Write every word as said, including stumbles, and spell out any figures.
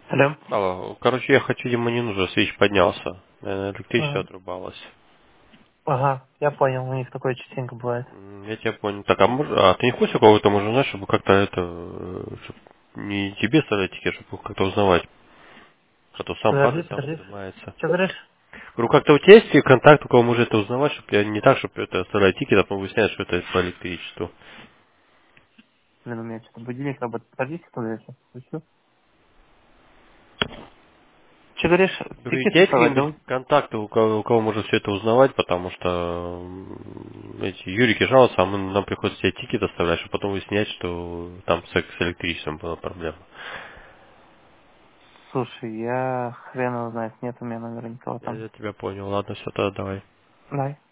Алло. Алло, короче, я хочу, ему не нужно, свеч поднялся. Наверное, электричество Ага. отрубалось. Ага, я понял, у них такое частенько бывает. М, Я тебя понял. Так, а, мож- а ты не хочешь у кого-то, может, знаешь, чтобы как-то это, э, чтоб не тебе ставить тикет, чтобы как-то узнавать, а то сам Подожди, падает, сам подожди. поднимается. Что говоришь? Говорю, как-то у тебя есть контакт, у кого может это узнавать, чтобы не так, чтобы это оставлять тикет, а потом выяснять, что это по электричеству. Блин, у меня что-то будильник работает. Подожди секунду, я сейчас включу. Что говоришь? Говорю, у Тикеты тебя есть вставать, какие-нибудь да? контакты, у кого, у кого можно все это узнавать, потому что м, эти юрики жалуются, а мы, нам приходится себе тикет оставлять, чтобы потом выяснять, что там с, с электричеством была проблема. Слушай, я хрен его знает, нет у меня номера никого Я, там. я тебя понял. Ладно, все, тогда давай. Давай.